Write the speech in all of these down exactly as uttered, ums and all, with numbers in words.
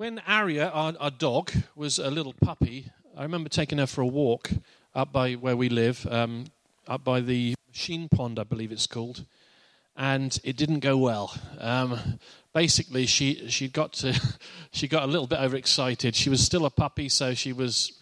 when Aria, our, our dog, was a little puppy, I remember taking her for a walk up by where we live, um, up by the Machine Pond, I believe it's called, and it didn't go well. Um, basically, she she got to she got a little bit overexcited. She was still a puppy, so she was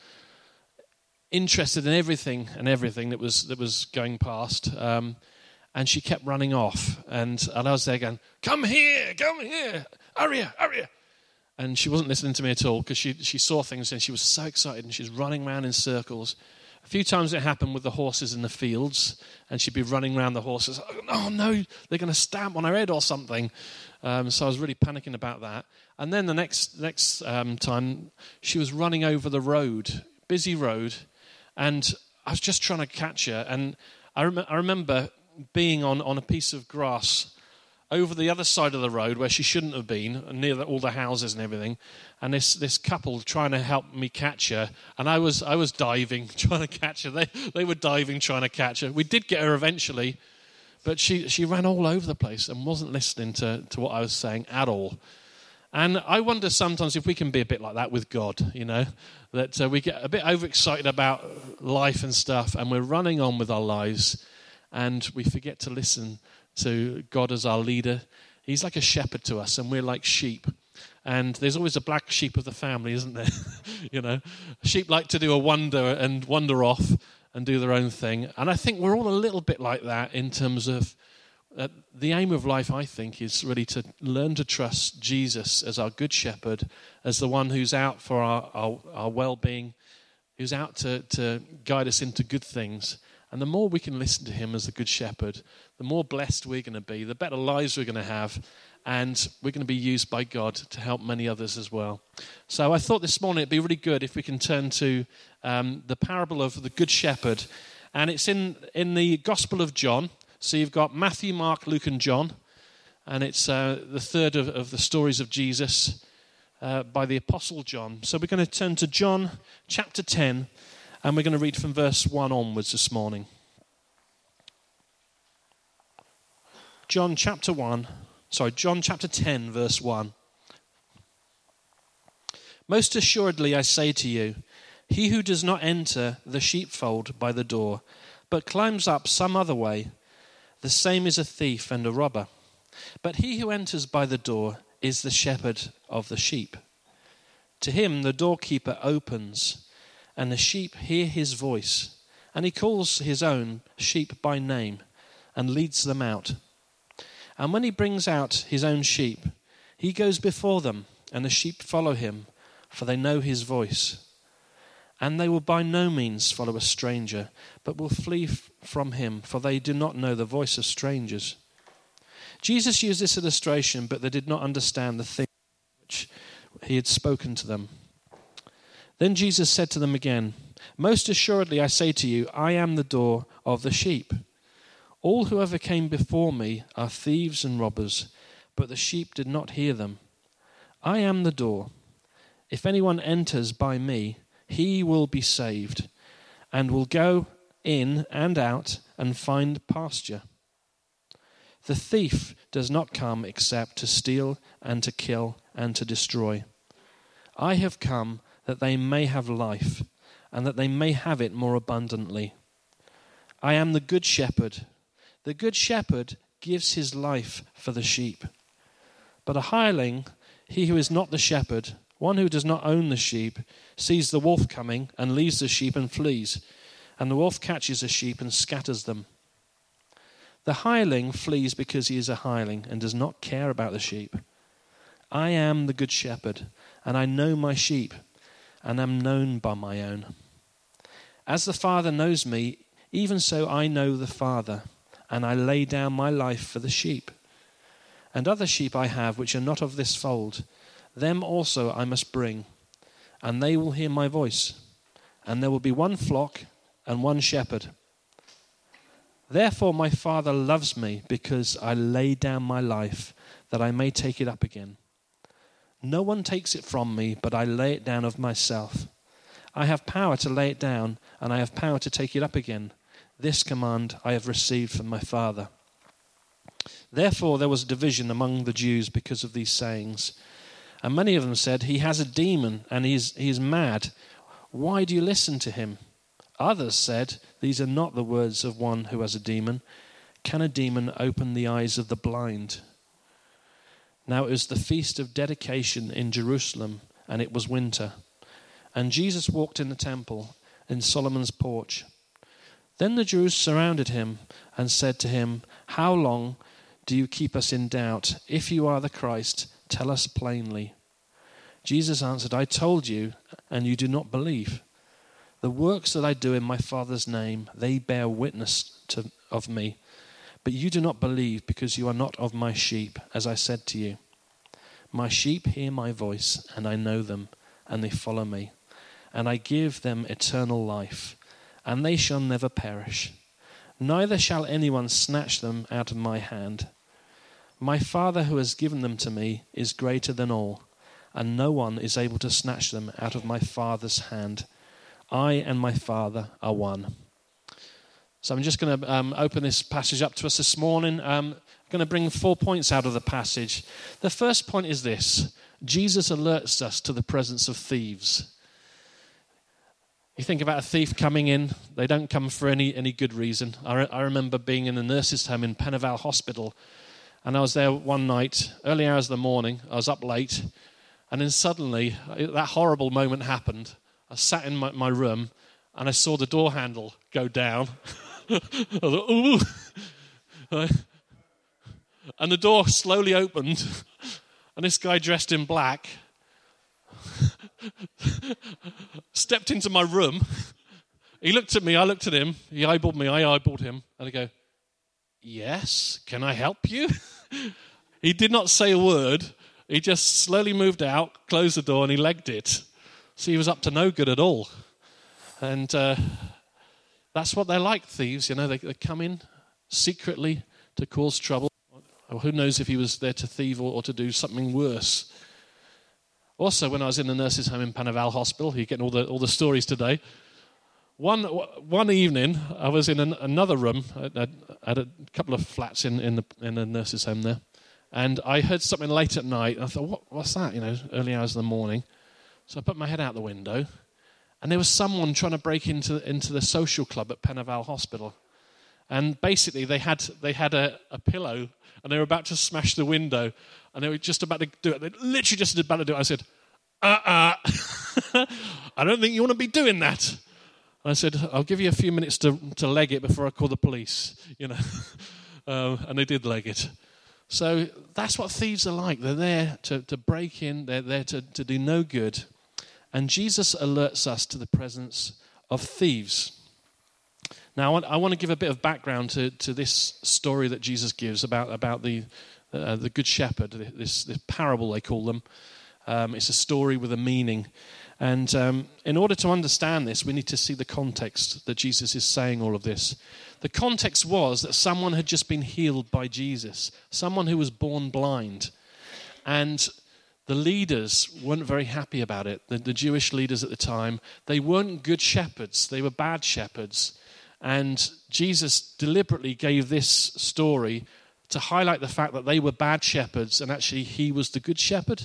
interested in everything and everything that was that was going past, um, and she kept running off. And, and I was there going, "Come here, come here, Aria, Aria." And she wasn't listening to me at all because she she saw things and she was so excited and she was running around in circles. A few times it happened with the horses in the fields, and she'd be running around the horses. Oh no, they're going to stamp on her head or something. Um, so I was really panicking about that. And then the next next um, time, she was running over the road, busy road, and I was just trying to catch her. And I, rem- I remember being on, on a piece of grass over the other side of the road where she shouldn't have been, near the, all the houses and everything, and this this couple trying to help me catch her, and I was I was diving, trying to catch her. They they were diving, trying to catch her. We did get her eventually, but she, she ran all over the place and wasn't listening to, to what I was saying at all. And I wonder sometimes if we can be a bit like that with God, you know, that uh, we get a bit overexcited about life and stuff, and we're running on with our lives, and we forget to listen to God as our leader. He's like a shepherd to us, and we're like sheep. And there's always a black sheep of the family, isn't there? You know, sheep like to do a wander and wander off and do their own thing. And I think we're all a little bit like that in terms of uh, the aim of life, I think, is really to learn to trust Jesus as our good shepherd, as the one who's out for our, our, our well-being, who's out to, to guide us into good things. And the more we can listen to him as the good shepherd, the more blessed we're going to be, the better lives we're going to have, and we're going to be used by God to help many others as well. So I thought this morning it'd be really good if we can turn to um, the parable of the Good Shepherd. And it's in, in the Gospel of John. So you've got Matthew, Mark, Luke, and John. And it's uh, the third of, of the stories of Jesus uh, by the Apostle John. So we're going to turn to John chapter ten. And we're going to read from verse one onwards this morning. John chapter one, sorry, John chapter ten, verse one. Most assuredly I say to you, he who does not enter the sheepfold by the door, but climbs up some other way, the same is a thief and a robber. But he who enters by the door is the shepherd of the sheep. To him the doorkeeper opens, and the sheep hear his voice, and he calls his own sheep by name and leads them out. And when he brings out his own sheep, he goes before them, and the sheep follow him, for they know his voice. And they will by no means follow a stranger, but will flee f- from him, for they do not know the voice of strangers. Jesus used this illustration, but they did not understand the thing which he had spoken to them. Then Jesus said to them again, most assuredly I say to you, I am the door of the sheep. All who ever came before me are thieves and robbers, but the sheep did not hear them. I am the door. If anyone enters by me, he will be saved, and will go in and out and find pasture. The thief does not come except to steal and to kill and to destroy. I have come that they may have life, and that they may have it more abundantly. I am the good shepherd. The good shepherd gives his life for the sheep. But a hireling, he who is not the shepherd, one who does not own the sheep, sees the wolf coming and leaves the sheep and flees, and the wolf catches the sheep and scatters them. The hireling flees because he is a hireling and does not care about the sheep. I am the good shepherd, and I know my sheep, and am known by my own. As the Father knows me, even so I know the Father, and I lay down my life for the sheep. And other sheep I have which are not of this fold, them also I must bring, and they will hear my voice, and there will be one flock and one shepherd. Therefore my Father loves me, because I lay down my life, that I may take it up again. No one takes it from me, but I lay it down of myself. I have power to lay it down, and I have power to take it up again. This command I have received from my Father. Therefore there was a division among the Jews because of these sayings. And many of them said, "He has a demon and he is, he is mad. Why do you listen to him?" Others said, "These are not the words of one who has a demon. Can a demon open the eyes of the blind?" Now it was the feast of dedication in Jerusalem, and it was winter. And Jesus walked in the temple in Solomon's porch. Then the Jews surrounded him and said to him, "How long do you keep us in doubt? If you are the Christ, tell us plainly." Jesus answered, "I told you, and you do not believe. The works that I do in my Father's name, they bear witness to, of me. But you do not believe because you are not of my sheep, as I said to you. My sheep hear my voice, and I know them, and they follow me. And I give them eternal life, and they shall never perish. Neither shall anyone snatch them out of my hand. My Father who has given them to me is greater than all, and no one is able to snatch them out of my Father's hand. I and my Father are one." So I'm just going to um, open this passage up to us this morning. Um, I'm going to bring four points out of the passage. The first point is this: Jesus alerts us to the presence of thieves. You think about a thief coming in, they don't come for any, any good reason. I, re- I remember being in a nurse's home in Pennyval Hospital, and I was there one night, early hours of the morning. I was up late, and then suddenly that horrible moment happened. I sat in my, my room, and I saw the door handle go down. I thought, ooh. And the door slowly opened, and this guy dressed in black stepped into my room. He looked at me, I looked at him. He eyeballed me, I eyeballed him. And I go, "Yes, can I help you?" He did not say a word. He just slowly moved out, closed the door, and he legged it. So he was up to no good at all. And uh, that's what they're like, thieves. You know, they, they come in secretly to cause trouble. Or who knows if he was there to thieve or, or to do something worse. Also, when I was in the nurse's home in Pennyval Hospital, you're getting all the all the stories today. One one evening, I was in an, another room. I had a couple of flats in in the in the nurse's home there, and I heard something late at night. And I thought, what, what's that? You know, early hours of the morning. So I put my head out the window, and there was someone trying to break into into the social club at Pennyval Hospital. And basically, they had they had a, a pillow, and they were about to smash the window, and they were just about to do it. They literally just about to do it. I said, uh-uh, I don't think you want to be doing that. And I said, I'll give you a few minutes to, to leg it before I call the police, you know. um, and they did leg it. So that's what thieves are like. They're there to, to break in. They're there to, to do no good. And Jesus alerts us to the presence of thieves. Now, I want, I want to give a bit of background to, to this story that Jesus gives about, about the uh, the Good Shepherd, this, this parable they call them. Um, it's a story with a meaning. And um, in order to understand this, we need to see the context that Jesus is saying all of this. The context was that someone had just been healed by Jesus, someone who was born blind. And the leaders weren't very happy about it. The, the Jewish leaders at the time, they weren't good shepherds. They were bad shepherds. And Jesus deliberately gave this story to highlight the fact that they were bad shepherds and actually he was the good shepherd.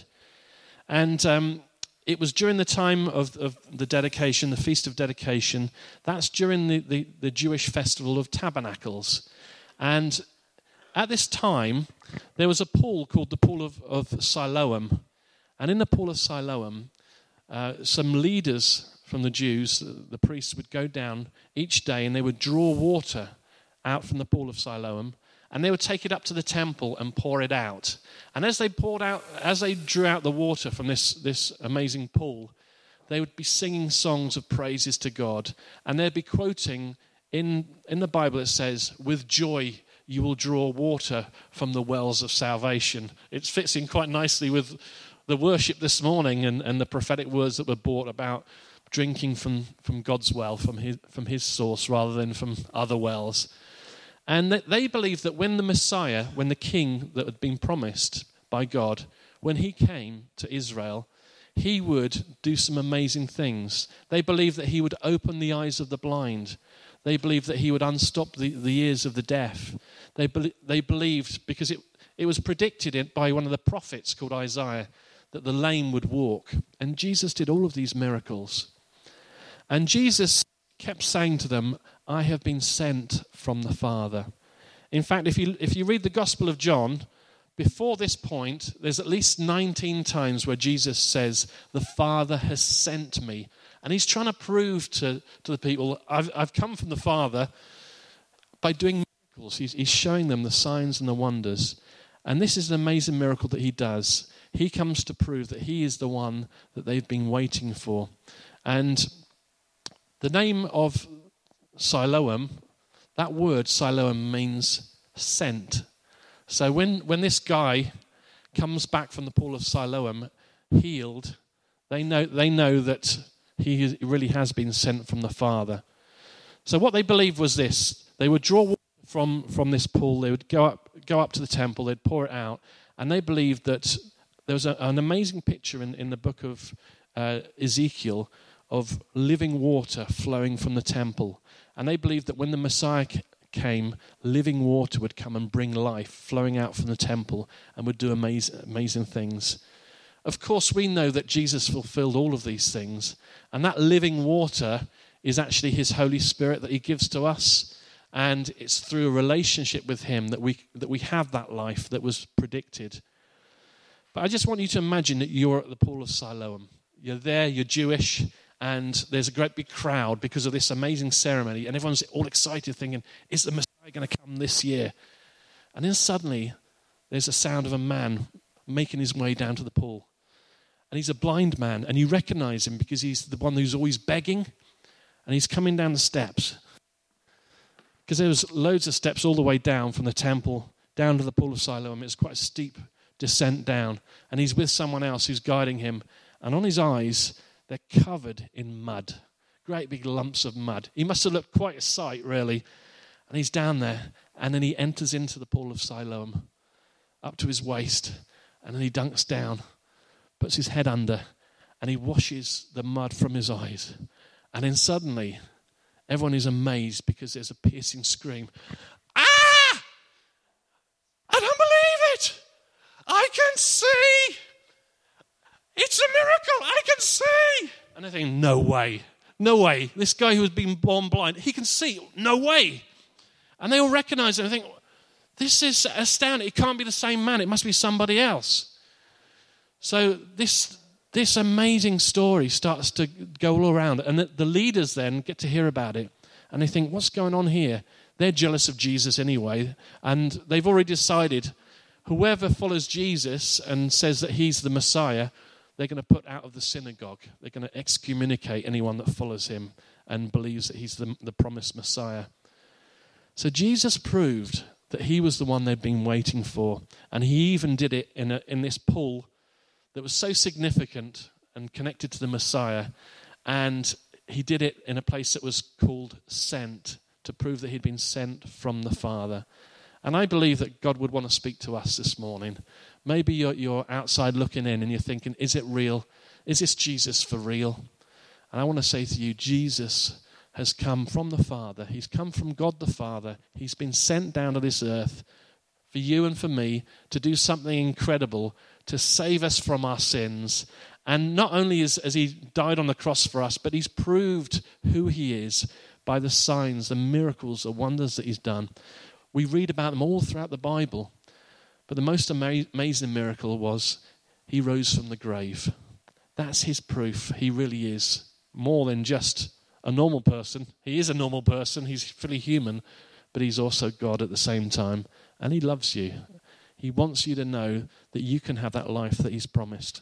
And um, it was during the time of, of the dedication, the Feast of Dedication. That's during the, the, the Jewish festival of Tabernacles. And at this time, there was a pool called the Pool of, of Siloam. And in the Pool of Siloam, uh, some leaders from the Jews, the priests, would go down each day and they would draw water out from the Pool of Siloam, and they would take it up to the temple and pour it out. And as they poured out, as they drew out the water from this, this amazing pool, they would be singing songs of praises to God, and they'd be quoting, in, in the Bible it says, "With joy you will draw water from the wells of salvation." It fits in quite nicely with the worship this morning and, and the prophetic words that were brought about drinking from, from God's well, from his, from his source, rather than from other wells. And they believed that when the Messiah, when the king that had been promised by God, when he came to Israel, he would do some amazing things. They believed that he would open the eyes of the blind. They believed that he would unstop the, the ears of the deaf. They, be, they believed, because it, it was predicted by one of the prophets called Isaiah, that the lame would walk. And Jesus did all of these miracles. And Jesus kept saying to them, I have been sent from the Father. In fact, if you if you read the Gospel of John, before this point, there's at least nineteen times where Jesus says, the Father has sent me. And he's trying to prove to, to the people, I've, I've come from the Father by doing miracles. He's, he's showing them the signs and the wonders. And this is an amazing miracle that he does. He comes to prove that he is the one that they've been waiting for. And the name of Siloam, that word Siloam means sent. So when, when this guy comes back from the pool of Siloam healed, they know they know that he really has been sent from the Father. So what they believed was this. They would draw water from, from this pool, they would go up go up to the temple, they'd pour it out, and they believed that there was a, an amazing picture in, in the book of uh, Ezekiel of living water flowing from the temple. And they believed that when the Messiah came, living water would come and bring life flowing out from the temple and would do amazing, amazing things. Of course, we know that Jesus fulfilled all of these things, and that living water is actually his Holy Spirit that he gives to us, and it's through a relationship with him that we that we have that life that was predicted. But I just want you to imagine that you're at the pool of Siloam. You're there, you're Jewish, and there's a great big crowd because of this amazing ceremony, and everyone's all excited thinking, is the Messiah going to come this year? And then suddenly there's a sound of a man making his way down to the pool. And he's a blind man, and you recognize him because he's the one who's always begging, and he's coming down the steps. Because there was loads of steps all the way down from the temple down to the pool of Siloam. It's quite a steep descent down, and he's with someone else who's guiding him, and on his eyes they're covered in mud, great big lumps of mud. He must have looked quite a sight, really. And he's down there, and then he enters into the pool of Siloam up to his waist, and then he dunks down, puts his head under, and he washes the mud from his eyes. And then suddenly everyone is amazed because there's a piercing scream. Ah! I don't believe it! I can see! It's a miracle! I can see! And they think, no way. No way. This guy who has been born blind, he can see. No way. And they all recognize it and think, this is astounding. It can't be the same man. It must be somebody else. So this this amazing story starts to go all around. And the, the leaders then get to hear about it. And they think, what's going on here? They're jealous of Jesus anyway. And they've already decided whoever follows Jesus and says that he's the Messiah, they're going to put out of the synagogue. They're going to excommunicate anyone that follows him and believes that he's the, the promised Messiah. So Jesus proved that he was the one they'd been waiting for. And he even did it in, a, in this pool that was so significant and connected to the Messiah. And he did it in a place that was called Sent, to prove that he'd been sent from the Father. And I believe that God would want to speak to us this morning. Maybe you're, you're outside looking in and you're thinking, is it real? Is this Jesus for real? And I want to say to you, Jesus has come from the Father. He's come from God the Father. He's been sent down to this earth for you and for me to do something incredible, to save us from our sins. And not only has, has he died on the cross for us, but he's proved who he is by the signs, the miracles, the wonders that he's done. We read about them all throughout the Bible. But the most ama- amazing miracle was he rose from the grave. That's his proof. He really is more than just a normal person. He is a normal person. He's fully human, but he's also God at the same time. And he loves you. He wants you to know that you can have that life that he's promised.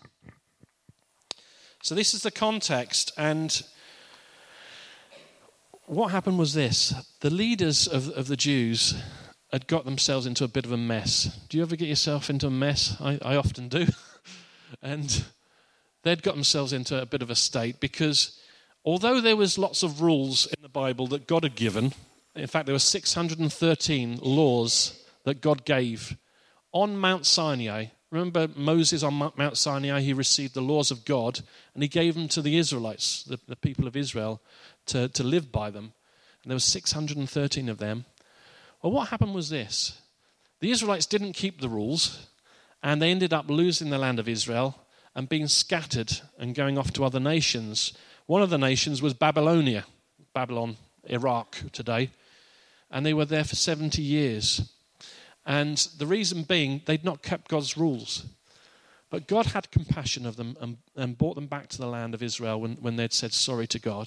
So this is the context, and what happened was this. The leaders of, of the Jews had got themselves into a bit of a mess. Do you ever get yourself into a mess? I, I often do. And they'd got themselves into a bit of a state because although there was lots of rules in the Bible that God had given, in fact there were six hundred thirteen laws that God gave on Mount Sinai. Remember Moses on Mount Sinai, he received the laws of God and he gave them to the Israelites, the, the people of Israel, to, to live by them. And there were six hundred thirteen of them. Well, what happened was this. The Israelites didn't keep the rules and they ended up losing the land of Israel and being scattered and going off to other nations. One of the nations was Babylonia, Babylon, Iraq today, and they were there for seventy years. And the reason being, they'd not kept God's rules. But God had compassion of them and, and brought them back to the land of Israel when, when they'd said sorry to God.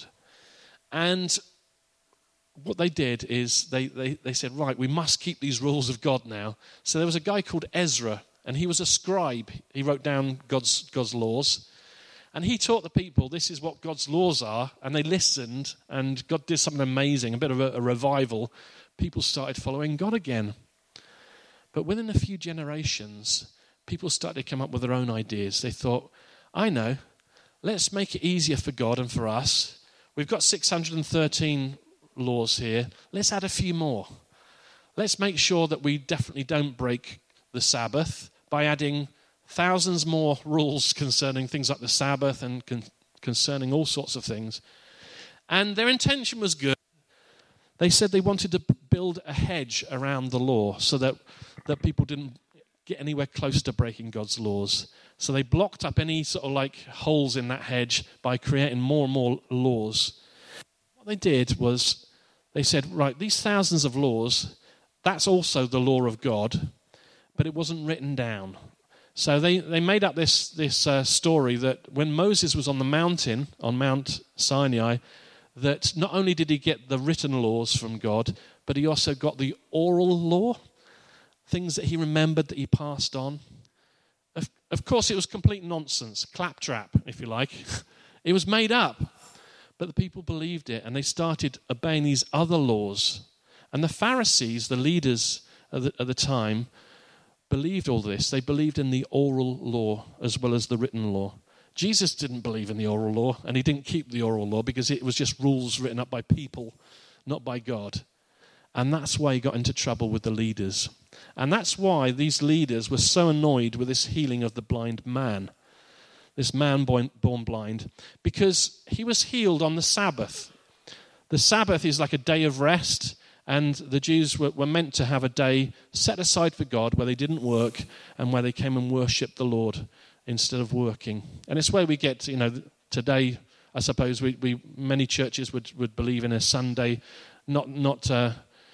And what they did is they, they, they said, right, we must keep these rules of God now. So there was a guy called Ezra, and he was a scribe. He wrote down God's, God's laws. And he taught the people, this is what God's laws are. And they listened, and God did something amazing, a bit of a, a revival. People started following God again. But within a few generations, people started to come up with their own ideas. They thought, I know, let's make it easier for God and for us. We've got six hundred thirteen laws here. Let's add a few more. Let's make sure that we definitely don't break the Sabbath by adding thousands more rules concerning things like the Sabbath and con- concerning all sorts of things. And their intention was good. They said they wanted to build a hedge around the law so that, that people didn't get anywhere close to breaking God's laws. So they blocked up any sort of like holes in that hedge by creating more and more laws. What they did was they said, right, these thousands of laws, that's also the law of God, but it wasn't written down. So they, they made up this, this uh, story that when Moses was on the mountain, on Mount Sinai, that not only did he get the written laws from God, but he also got the oral law, things that he remembered that he passed on. Of, of course, it was complete nonsense, claptrap, if you like. It was made up. But the people believed it, and they started obeying these other laws. And the Pharisees, the leaders at the, at the time, believed all this. They believed in the oral law as well as the written law. Jesus didn't believe in the oral law, and he didn't keep the oral law because it was just rules written up by people, not by God. And that's why he got into trouble with the leaders. And that's why these leaders were so annoyed with this healing of the blind man, this man born, born blind, because he was healed on the Sabbath. The Sabbath is like a day of rest, and the Jews were, were meant to have a day set aside for God where they didn't work and where they came and worshipped the Lord instead of working. And it's where we get, you know, today, I suppose, we, we many churches would, would believe in a Sunday, not not uh,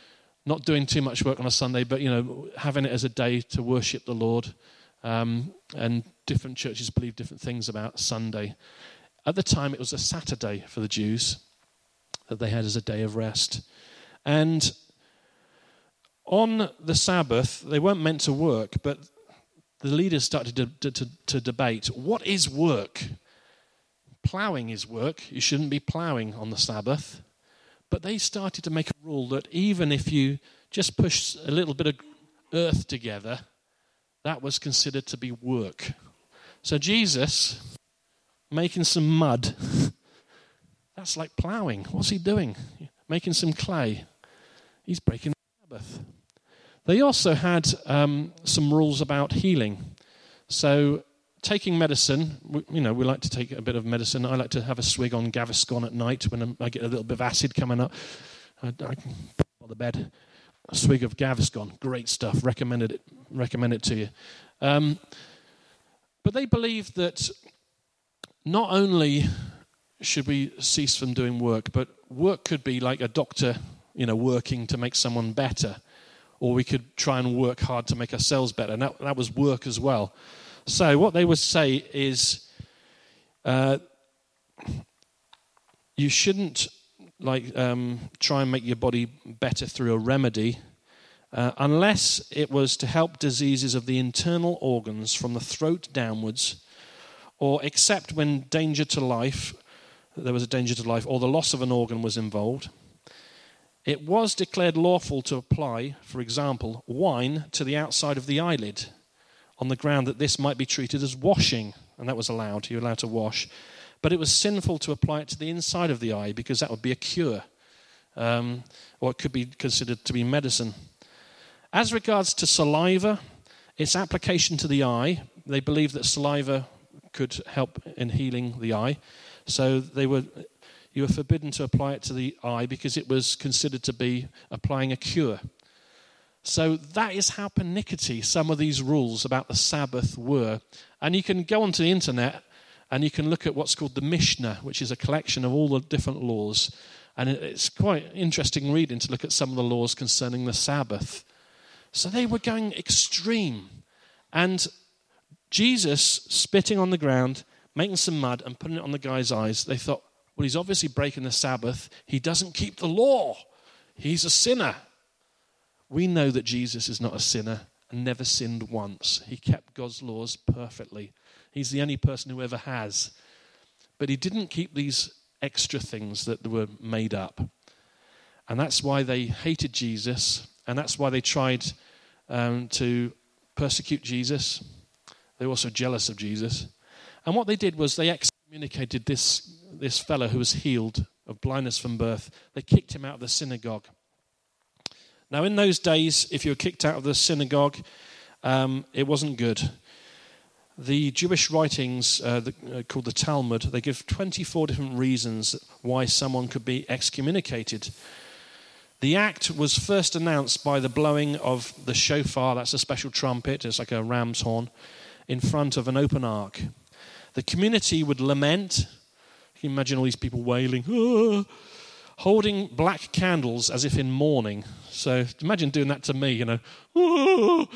not doing too much work on a Sunday, but, you know, having it as a day to worship the Lord. Um, and different churches believe different things about Sunday. At the time, it was a Saturday for the Jews that they had as a day of rest. And on the Sabbath, they weren't meant to work, but the leaders started to, to, to debate, what is work? Plowing is work. You shouldn't be plowing on the Sabbath. But they started to make a rule that even if you just push a little bit of earth together, that was considered to be work. So Jesus, making some mud, that's like plowing. What's he doing? Making some clay. He's breaking the Sabbath. They also had um, some rules about healing. So taking medicine, we, you know, we like to take a bit of medicine. I like to have a swig on Gaviscon at night when I'm, I get a little bit of acid coming up. I, I can put on the bed. A swig of Gaviscon, great stuff. Recommended it. Recommend it to you. Um, but they believe that not only should we cease from doing work, but work could be like a doctor, you know, working to make someone better, or we could try and work hard to make ourselves better. And that, that was work as well. So what they would say is, uh, you shouldn't like um, try and make your body better through a remedy, uh, unless it was to help diseases of the internal organs from the throat downwards, or except when danger to life, there was a danger to life, or the loss of an organ was involved. It was declared lawful to apply, for example, wine to the outside of the eyelid on the ground that this might be treated as washing, and that was allowed. You're allowed to wash. But it was sinful to apply it to the inside of the eye because that would be a cure, um, or it could be considered to be medicine. As regards to saliva, its application to the eye, they believed that saliva could help in healing the eye. So they were, you were forbidden to apply it to the eye because it was considered to be applying a cure. So that is how pernickety some of these rules about the Sabbath were. And you can go onto the internet and you can look at what's called the Mishnah, which is a collection of all the different laws. And it's quite interesting reading to look at some of the laws concerning the Sabbath. So they were going extreme. And Jesus spitting on the ground, making some mud and putting it on the guy's eyes, they thought, well, he's obviously breaking the Sabbath. He doesn't keep the law. He's a sinner. We know that Jesus is not a sinner and never sinned once. He kept God's laws perfectly. He's the only person who ever has. But he didn't keep these extra things that were made up. And that's why they hated Jesus, and that's why they tried um, to persecute Jesus. They were also jealous of Jesus. And what they did was they excommunicated this, this fellow who was healed of blindness from birth. They kicked him out of the synagogue. Now, in those days, if you were kicked out of the synagogue, um, it wasn't good. The Jewish writings uh, the, uh, called the Talmud, they give twenty-four different reasons why someone could be excommunicated. The act was first announced by the blowing of the shofar, that's a special trumpet, it's like a ram's horn, in front of an open ark. The community would lament. You can imagine all these people wailing, ah, holding black candles as if in mourning. So imagine doing that to me, you know. Oh,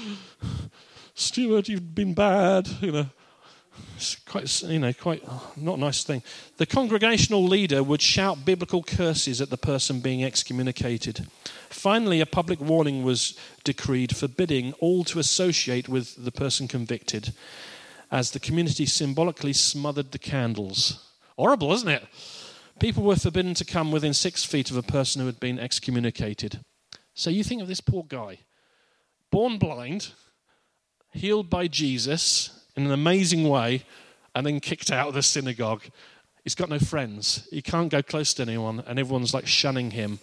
Stuart, you've been bad, you know. It's quite, you know, quite not a nice thing. The congregational leader would shout biblical curses at the person being excommunicated. Finally, a public warning was decreed forbidding all to associate with the person convicted, as the community symbolically smothered the candles. Horrible, isn't it? People were forbidden to come within six feet of a person who had been excommunicated. So you think of this poor guy, born blind, healed by Jesus in an amazing way, and then kicked out of the synagogue. He's got no friends. He can't go close to anyone, and everyone's like shunning him.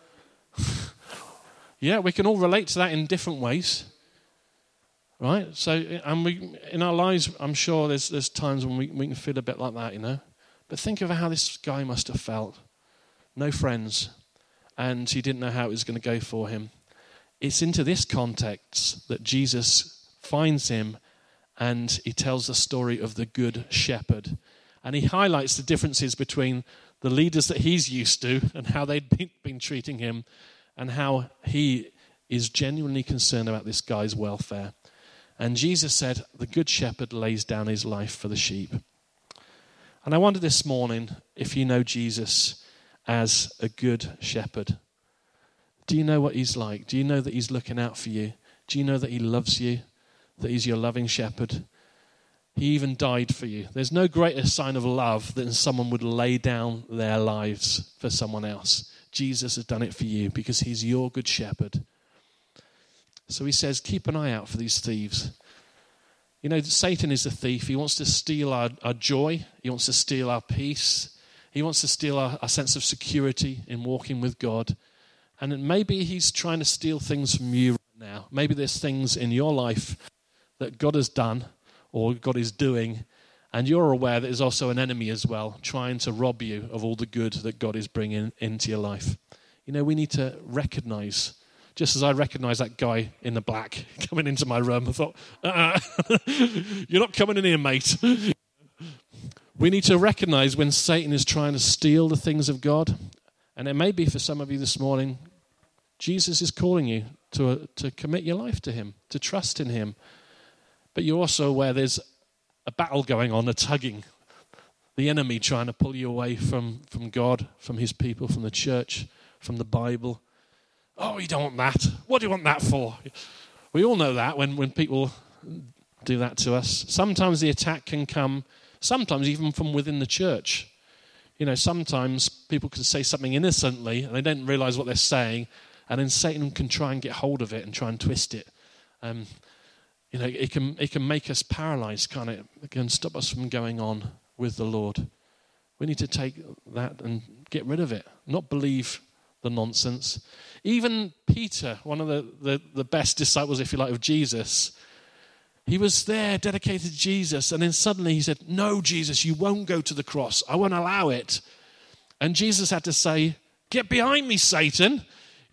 Yeah, we can all relate to that in different ways, right? So, and we in our lives, I'm sure there's there's times when we, we can feel a bit like that, you know. But think of how this guy must have felt. No friends, and he didn't know how it was going to go for him. It's into this context that Jesus finds him, and he tells the story of the good shepherd. And he highlights the differences between the leaders that he's used to and how they'd been, been treating him, and how he is genuinely concerned about this guy's welfare. And Jesus said, the good shepherd lays down his life for the sheep. And I wonder this morning if you know Jesus as a good shepherd. Do you know what he's like? Do you know that he's looking out for you? Do you know that he loves you? That he's your loving shepherd? He even died for you. There's no greater sign of love than someone would lay down their lives for someone else. Jesus has done it for you because he's your good shepherd. So he says, keep an eye out for these thieves. You know, Satan is a thief. He wants to steal our, our joy. He wants to steal our peace. He wants to steal our, our sense of security in walking with God. And maybe he's trying to steal things from you right now. Maybe there's things in your life that God has done or God is doing, and you're aware that there's also an enemy as well, trying to rob you of all the good that God is bringing into your life. You know, we need to recognize. Just as I recognized that guy in the black coming into my room, I thought, uh-uh, you're not coming in here, mate. We need to recognize when Satan is trying to steal the things of God. And it may be for some of you this morning, Jesus is calling you to, uh, to commit your life to him, to trust in him. But you're also aware there's a battle going on, a tugging. The enemy trying to pull you away from, from God, from his people, from the church, from the Bible. Oh, you don't want that. What do you want that for? We all know that when, when people do that to us. Sometimes the attack can come, sometimes even from within the church. You know, sometimes people can say something innocently and they don't realize what they're saying, and then Satan can try and get hold of it and try and twist it. Um, you know, it can it can make us paralyzed, can't it? It can stop us from going on with the Lord. We need to take that and get rid of it, not believe the nonsense. Even Peter, one of the, the, the best disciples, if you like, of Jesus, he was there dedicated to Jesus, and then suddenly he said, no, Jesus, you won't go to the cross. I won't allow it. And Jesus had to say, get behind me, Satan.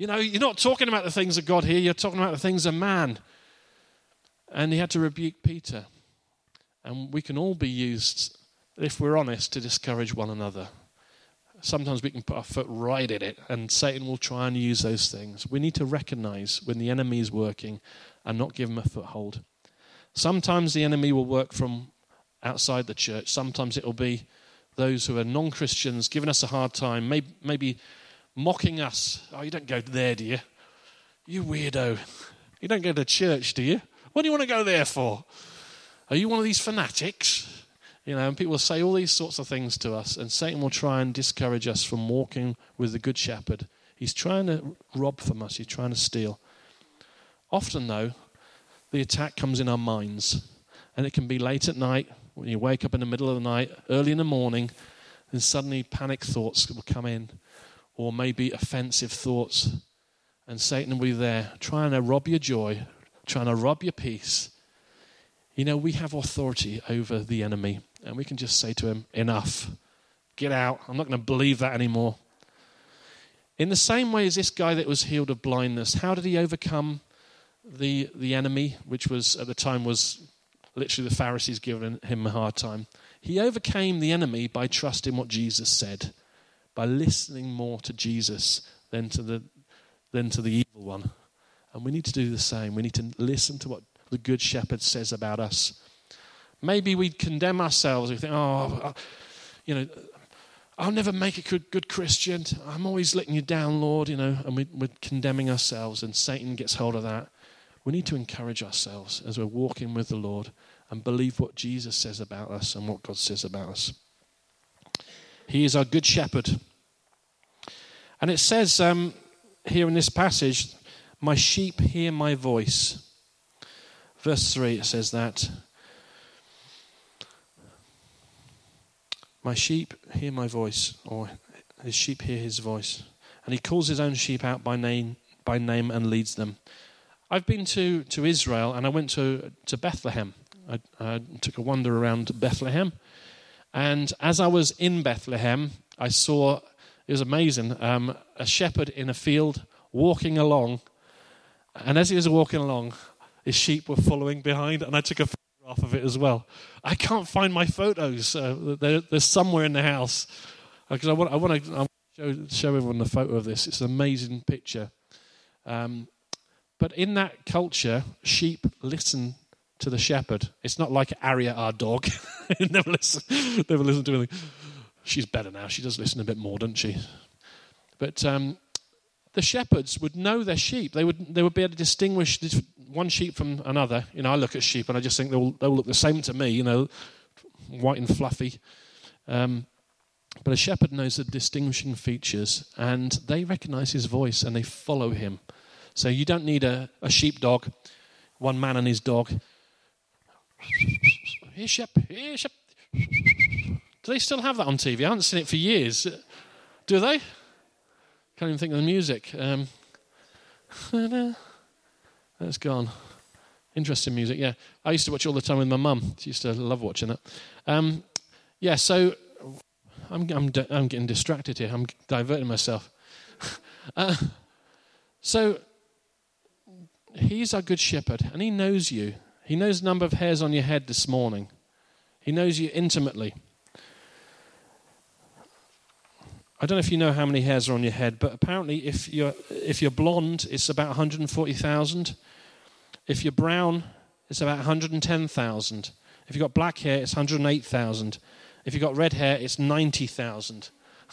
You know, you're not talking about the things of God here, you're talking about the things of man. And he had to rebuke Peter. And we can all be used, if we're honest, to discourage one another. Sometimes we can put our foot right in it, and Satan will try and use those things. We need to recognize when the enemy is working and not give him a foothold. Sometimes the enemy will work from outside the church. Sometimes it will be those who are non-Christians giving us a hard time, maybe, maybe mocking us. Oh, you don't go there, do you? You weirdo. You don't go to church, do you? What do you want to go there for? Are you one of these fanatics? You know, and people will say all these sorts of things to us, and Satan will try and discourage us from walking with the Good Shepherd. He's trying to rob from us. He's trying to steal. Often, though, the attack comes in our minds, and it can be late at night, when you wake up in the middle of the night, early in the morning, and suddenly panic thoughts will come in, or maybe offensive thoughts, and Satan will be there trying to rob your joy, trying to rob your peace. You know, we have authority over the enemy, and we can just say to him, enough, get out, I'm not going to believe that anymore. In the same way as this guy that was healed of blindness, how did he overcome the the enemy, which was at the time was literally the Pharisees giving him a hard time? He overcame the enemy by trusting what Jesus said, by listening more to Jesus than to the than to the evil one. And we need to do the same. We need to listen to what the Good Shepherd says about us. Maybe we condemn ourselves. We think, oh, you know, I'll never make a good, good Christian. I'm always letting you down, Lord, you know, and we, we're condemning ourselves, and Satan gets hold of that. We need to encourage ourselves as we're walking with the Lord and believe what Jesus says about us and what God says about us. He is our Good Shepherd. And it says um, here in this passage, my sheep hear my voice. Verse three, it says that. My sheep hear my voice, or his sheep hear his voice. And he calls his own sheep out by name, by name and leads them. I've been to, to Israel, and I went to, to Bethlehem. I, I took a wander around Bethlehem. And as I was in Bethlehem, I saw, it was amazing, um, a shepherd in a field walking along. And as he was walking along, his sheep were following behind, and I took a photograph of it as well. I can't find my photos. Uh, they're, they're somewhere in the house. Because I want, I want to I want to show, show everyone the photo of this. It's an amazing picture. Um, but in that culture, sheep listen to the shepherd. It's not like Aria, our dog. never listen, never listen to anything. She's better now. She does listen a bit more, doesn't she? But um, the shepherds would know their sheep. They would they would be able to distinguish this one sheep from another. You know, I look at sheep and I just think they will they will look the same to me. You know, white and fluffy. Um, but a shepherd knows the distinguishing features, and they recognise his voice and they follow him. So you don't need a, a sheepdog, one man and his dog. Here, shep, here, shep. Do they still have that on T V? I haven't seen it for years. Do they? Can't even think of the music. Um, that's gone. Interesting music, yeah. I used to watch it all the time with my mum. She used to love watching it. Um, yeah, so I'm, I'm, I'm getting distracted here. I'm diverting myself. uh, so he's our good shepherd, and he knows you. He knows the number of hairs on your head this morning. He knows you intimately. I don't know if you know how many hairs are on your head, but apparently if you're if you're blonde, it's about one hundred forty thousand. If you're brown, it's about one hundred ten thousand. If you've got black hair, it's one hundred eight thousand. If you've got red hair, it's ninety thousand.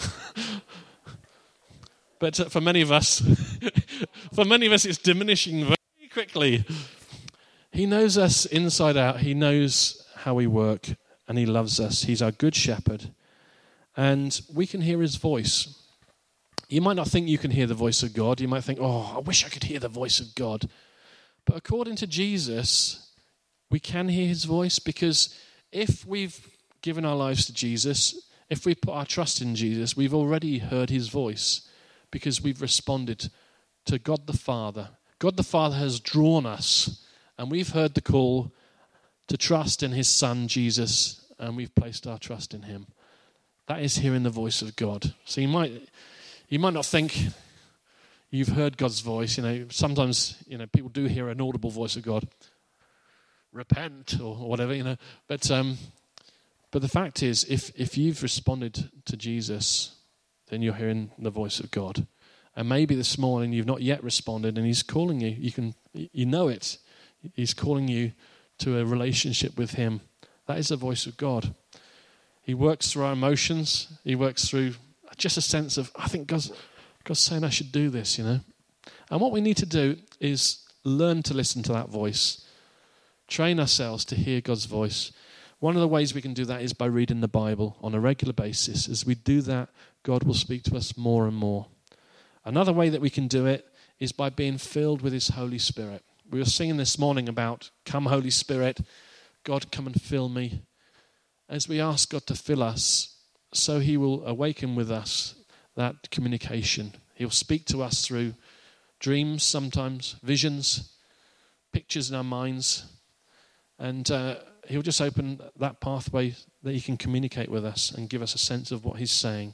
But for many of us, for many of us, it's diminishing very quickly. He knows us inside out. He knows how we work, and he loves us. He's our good shepherd. And we can hear his voice. You might not think you can hear the voice of God. You might think, oh, I wish I could hear the voice of God. But according to Jesus, we can hear his voice, because if we've given our lives to Jesus, if we put our trust in Jesus, we've already heard his voice, because we've responded to God the Father. God the Father has drawn us, and we've heard the call to trust in his Son, Jesus, and we've placed our trust in him. That is hearing the voice of God. So you might you might not think, you've heard God's voice. You know, sometimes, you know, people do hear an audible voice of God. Repent or whatever, you know. But um, but the fact is, if if you've responded to Jesus, then you're hearing the voice of God. And maybe this morning you've not yet responded, and He's calling you. You can, you know it. He's calling you to a relationship with Him. That is the voice of God. He works through our emotions. He works through just a sense of, I think God's, God's saying I should do this, you know. And what we need to do is learn to listen to that voice. Train ourselves to hear God's voice. One of the ways we can do that is by reading the Bible on a regular basis. As we do that, God will speak to us more and more. Another way that we can do it is by being filled with His Holy Spirit. We were singing this morning about, come Holy Spirit, God come and fill me. As we ask God to fill us, so He will awaken with us that communication. He'll speak to us through dreams sometimes, visions, pictures in our minds, and uh, He'll just open that pathway that He can communicate with us and give us a sense of what He's saying.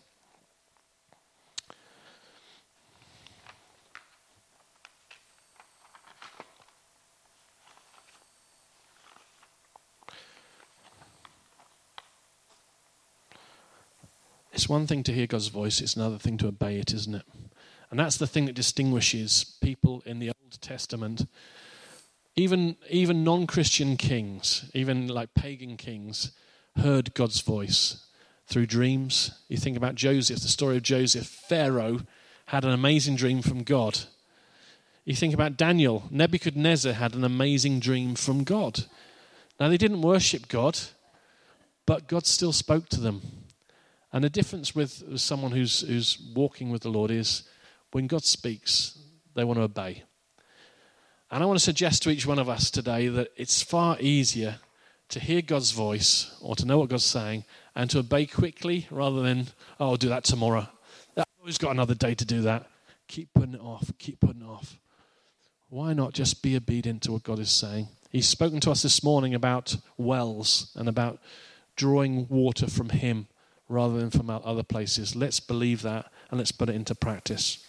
It's one thing to hear God's voice, it's another thing to obey it, isn't it? And that's the thing that distinguishes people in the Old Testament. Even, even non-Christian kings, even like pagan kings, heard God's voice through dreams. You think about Joseph, the story of Joseph. Pharaoh had an amazing dream from God. You think about Daniel. Nebuchadnezzar had an amazing dream from God. Now, they didn't worship God, but God still spoke to them. And the difference with someone who's who's walking with the Lord is when God speaks, they want to obey. And I want to suggest to each one of us today that it's far easier to hear God's voice or to know what God's saying and to obey quickly rather than, oh, I'll do that tomorrow. I've always got another day to do that. Keep putting it off, keep putting it off. Why not just be obedient to what God is saying? He's spoken to us this morning about wells and about drawing water from Him rather than from other places. Let's believe that and let's put it into practice.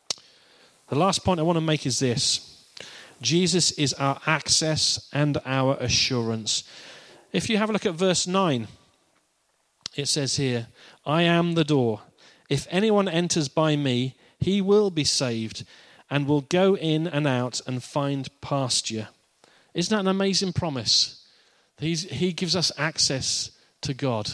The last point I want to make is this. Jesus is our access and our assurance. If you have a look at verse nine, it says here, I am the door. If anyone enters by me, he will be saved and will go in and out and find pasture. Isn't that an amazing promise? He's, he gives us access to God.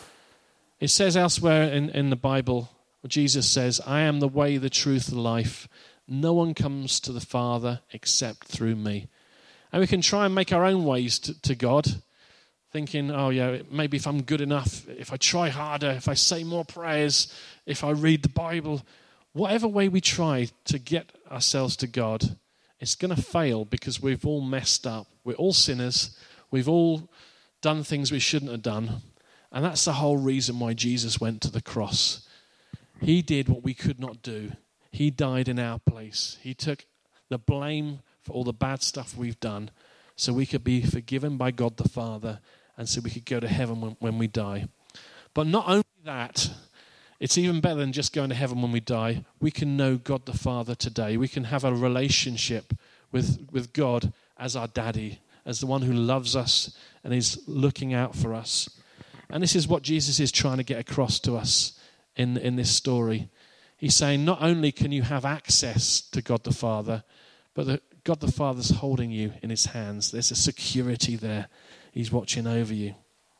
It says elsewhere in, in the Bible, Jesus says, I am the way, the truth, the life. No one comes to the Father except through me. And we can try and make our own ways to, to God, thinking, oh yeah, maybe if I'm good enough, if I try harder, if I say more prayers, if I read the Bible, whatever way we try to get ourselves to God, it's going to fail because we've all messed up. We're all sinners. We've all done things we shouldn't have done. And that's the whole reason why Jesus went to the cross. He did what we could not do. He died in our place. He took the blame for all the bad stuff we've done so we could be forgiven by God the Father and so we could go to heaven when, when we die. But not only that, it's even better than just going to heaven when we die. We can know God the Father today. We can have a relationship with, with God as our daddy, as the one who loves us and is looking out for us. And this is what Jesus is trying to get across to us in, in this story. He's saying not only can you have access to God the Father, but the, God the Father's holding you in His hands. There's a security there. He's watching over you.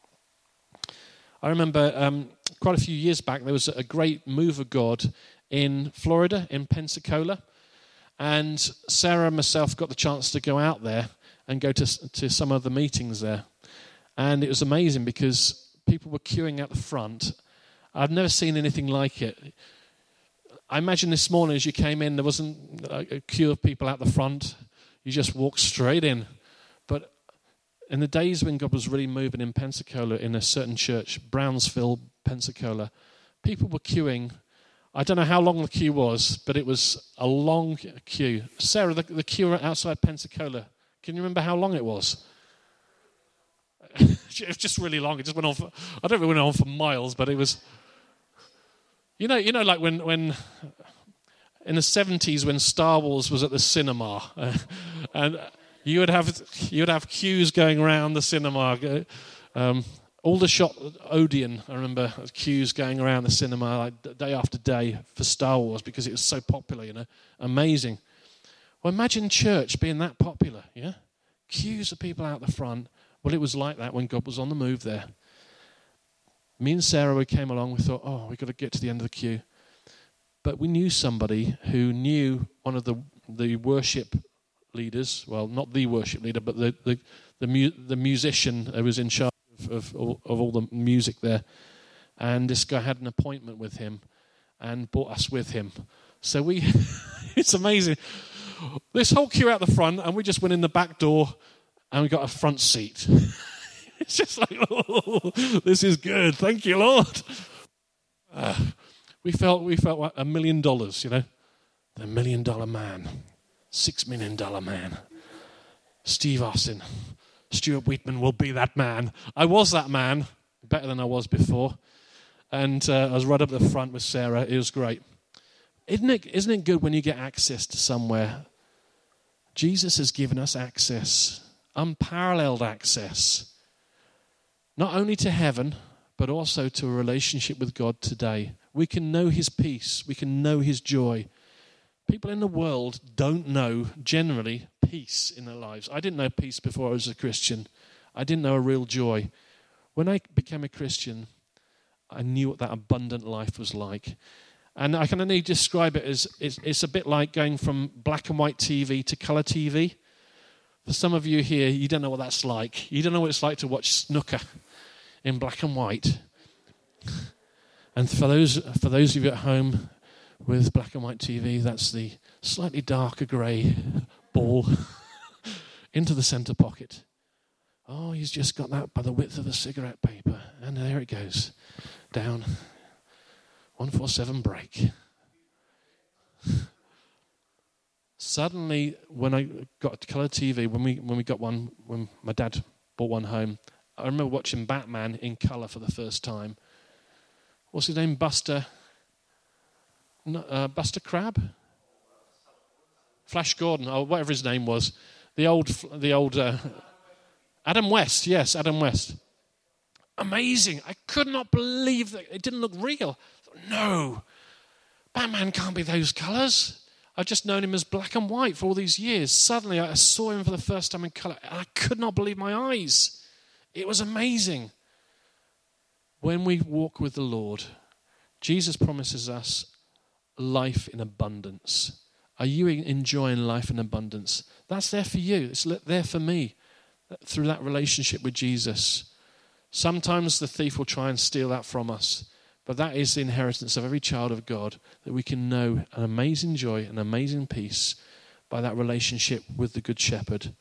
I remember um, quite a few years back, there was a great move of God in Florida, in Pensacola. And Sarah and myself got the chance to go out there and go to, to some of the meetings there. And it was amazing because people were queuing out the front. I've never seen anything like it. I imagine this morning as you came in, there wasn't a queue of people out the front. You just walked straight in. But in the days when God was really moving in Pensacola, in a certain church, Brownsville, Pensacola, people were queuing. I don't know how long the queue was, but it was a long queue. Sarah, the, the queue outside Pensacola, can you remember how long it was? It was just really long. It just went on for, I don't know if it went on for miles, but it was, you know, you know, like when, when in the seventies when Star Wars was at the cinema, uh, and you would have you would have queues going around the cinema. Um, Aldershot Odeon, I remember queues going around the cinema like day after day for Star Wars because it was so popular, you know, amazing. Well, imagine church being that popular, yeah? Queues of people out the front. Well, it was like that when God was on the move there. Me and Sarah, we came along, we thought, oh, we've got to get to the end of the queue. But we knew somebody who knew one of the the worship leaders, well, not the worship leader, but the the the, mu- the musician who was in charge of, of, all, of all the music there. And this guy had an appointment with him and brought us with him. So we, it's amazing. This whole queue out the front, and we just went in the back door and we got a front seat. It's just like, oh, this is good. Thank you, Lord. Uh, we felt we felt like a million dollars, you know. The million dollar man. Six million dollar man. Steve Austin. Stuart Wheatman will be that man. I was that man, better than I was before. And uh, I was right up at the front with Sarah. It was great. Isn't it, isn't it good when you get access to somewhere? Jesus has given us access, unparalleled access, not only to heaven, but also to a relationship with God today. We can know his peace. We can know his joy. People in the world don't know, generally, peace in their lives. I didn't know peace before I was a Christian. I didn't know a real joy. When I became a Christian, I knew what that abundant life was like. And I can only describe it as it's, it's a bit like going from black and white T V to colour T V. For some of you here, you don't know what that's like. You don't know what it's like to watch snooker in black and white. And for those for those of you at home with black and white T V, that's the slightly darker grey ball into the centre pocket. Oh, he's just got that by the width of a cigarette paper. And there it goes. Down. one forty-seven break. Suddenly, when I got colour T V, when we when we got one, when my dad bought one home, I remember watching Batman in colour for the first time. What's his name? Buster. No, uh, Buster Crabbe. Flash Gordon, or whatever his name was. The old, the old uh, Adam West. Yes, Adam West. Amazing! I could not believe that it didn't look real. No, Batman can't be those colours. I've just known him as black and white for all these years. Suddenly I saw him for the first time in colour, and I could not believe my eyes. It was amazing. When we walk with the Lord, Jesus promises us life in abundance. Are you enjoying life in abundance? That's there for you. It's there for me through that relationship with Jesus. Sometimes the thief will try and steal that from us. But that is the inheritance of every child of God, that we can know an amazing joy, an amazing peace by that relationship with the Good Shepherd.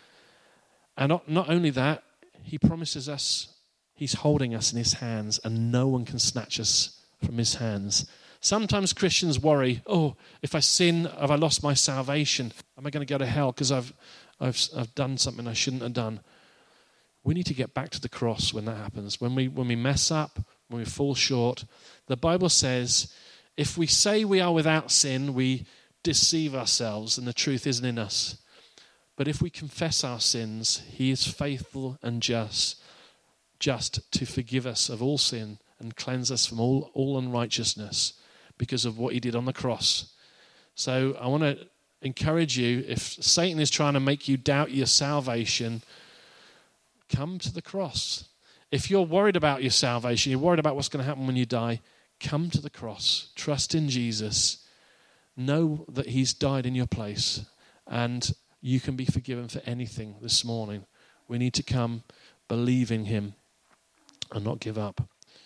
And not, not only that, he promises us, he's holding us in his hands and no one can snatch us from his hands. Sometimes Christians worry, oh, if I sin, have I lost my salvation? Am I going to go to hell because I've, I've, I've done something I shouldn't have done? We need to get back to the cross when that happens. When we, when we mess up, when we fall short, the Bible says, if we say we are without sin, we deceive ourselves and the truth isn't in us. But if we confess our sins, he is faithful and just, just to forgive us of all sin and cleanse us from all, all unrighteousness because of what he did on the cross. So I want to encourage you, if Satan is trying to make you doubt your salvation, come to the cross. If you're worried about your salvation, you're worried about what's going to happen when you die, come to the cross. Trust in Jesus. Know that he's died in your place and you can be forgiven for anything this morning. We need to come, believe in him and not give up.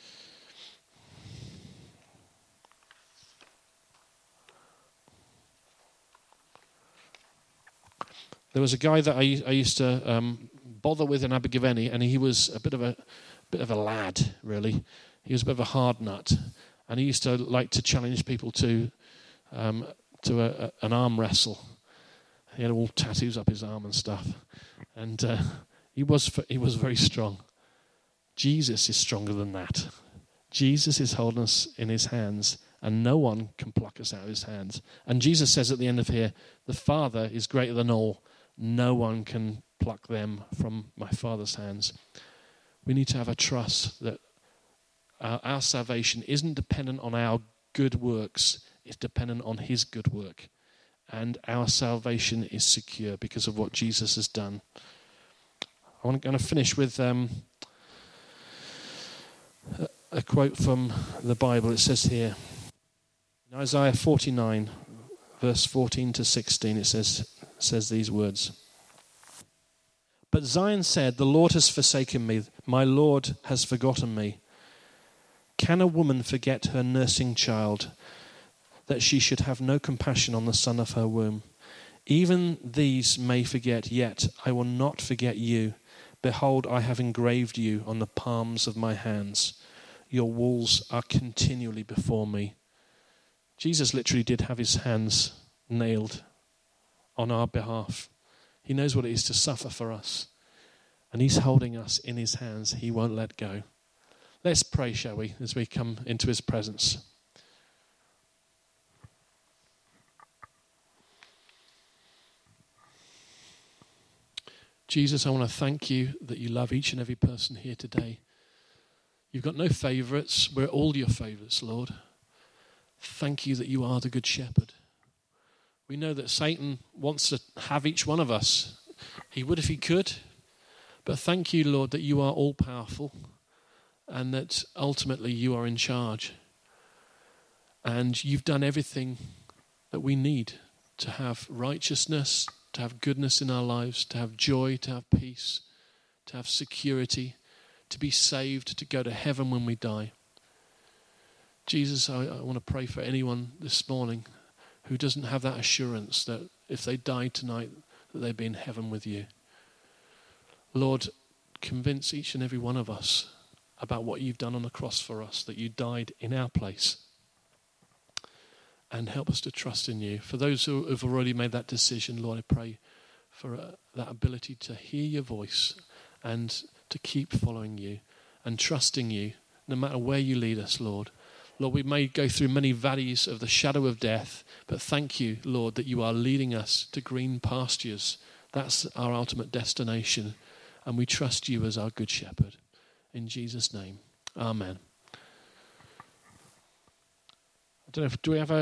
There was a guy that I, I used to um, bother with in Abergavenny, and he was a bit of a bit of a lad, really. He was a bit of a hard nut, and he used to like to challenge people to um, to a, a, an arm wrestle. He had all tattoos up his arm and stuff, and uh, he was he was very strong. Jesus is stronger than that. Jesus is holding us in his hands, and no one can pluck us out of his hands. And Jesus says at the end of here, the Father is greater than all. No one can pluck them from my Father's hands. We need to have a trust that our, our salvation isn't dependent on our good works. It's dependent on his good work. And our salvation is secure because of what Jesus has done. I'm going to finish with um, a, a quote from the Bible. It says here, in Isaiah forty-nine, verse fourteen to sixteen, it says, says these words. But Zion said, the Lord has forsaken me. My Lord has forgotten me. Can a woman forget her nursing child, that she should have no compassion on the son of her womb? Even these may forget, yet I will not forget you. Behold, I have engraved you on the palms of my hands. Your walls are continually before me. Jesus literally did have his hands nailed on our behalf. He knows what it is to suffer for us. And he's holding us in his hands. He won't let go. Let's pray, shall we, as we come into his presence. Jesus, I want to thank you that you love each and every person here today. You've got no favourites. We're all your favourites, Lord. Thank you that you are the good shepherd. We know that Satan wants to have each one of us. He would if he could. But thank you, Lord, that you are all-powerful and that ultimately you are in charge. And you've done everything that we need to have righteousness, to have goodness in our lives, to have joy, to have peace, to have security, to be saved, to go to heaven when we die. Jesus, I, I want to pray for anyone this morning who doesn't have that assurance that if they died tonight, that they'd be in heaven with you. Lord, convince each and every one of us about what you've done on the cross for us, that you died in our place. And help us to trust in you. For those who have already made that decision, Lord, I pray for uh, that ability to hear your voice and to keep following you and trusting you, no matter where you lead us, Lord. Lord, we may go through many valleys of the shadow of death, but thank you, Lord, that you are leading us to green pastures. That's our ultimate destination. And we trust you as our good shepherd. In Jesus' name, amen. I don't know if, do we have a